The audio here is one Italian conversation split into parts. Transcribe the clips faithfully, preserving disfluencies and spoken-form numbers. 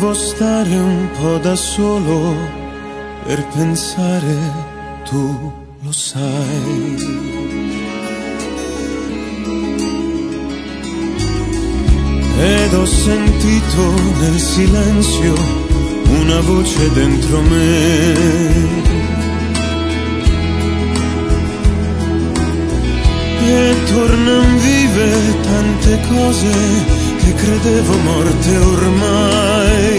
Volevo stare un po' da solo per pensare, tu lo sai. Ed ho sentito nel silenzio una voce dentro me. E tornan vive tante cose che credevo morte ormai.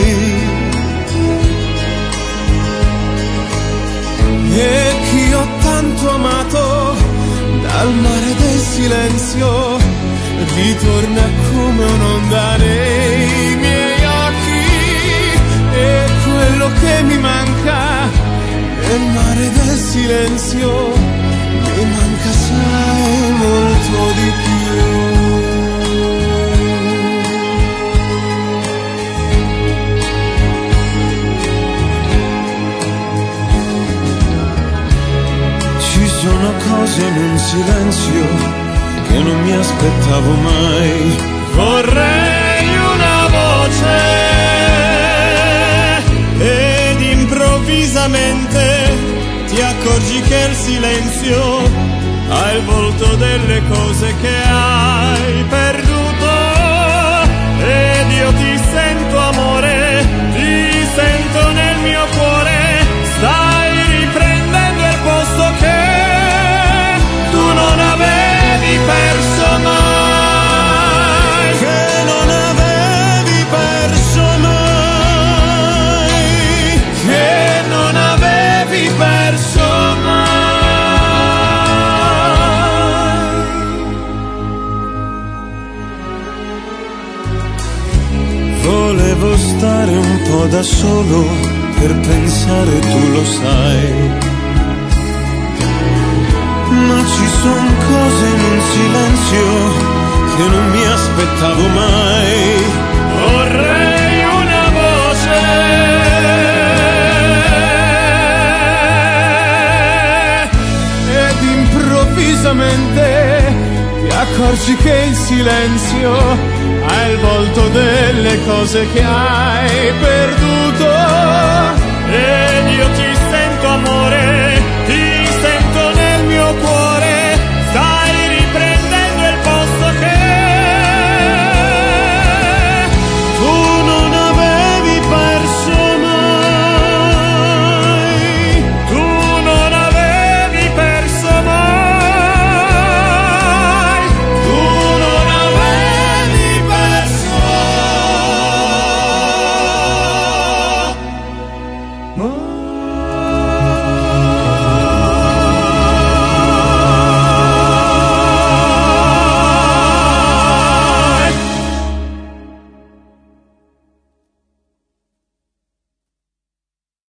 E chi ho tanto amato dal mare del silenzio ritorna come un'onda nei miei occhi. E quello che mi manca nel mare del silenzio mi manca, sai, molto di più. Sono cose in un silenzio che non mi aspettavo mai. Vorrei una voce ed improvvisamente ti accorgi che il silenzio ha il volto delle cose che hai perduto. Ed io ti sento amore, ti sento nel mio cuore. Stai riprendendo il posto che non avevi perso mai, che non avevi perso mai, che non avevi perso mai. Volevo stare un po' da solo per pensare, tu lo sai. Ma ci son cose in un silenzio che non mi aspettavo mai. Vorrei una voce ed improvvisamente ti accorgi che il silenzio ha il volto delle cose che hai perduto. Ed io ti sento amore, ti sento nel mio cuore. Stai riprendendo il posto che tu non avevi perso mai, tu non avevi perso mai, tu non avevi perso mai.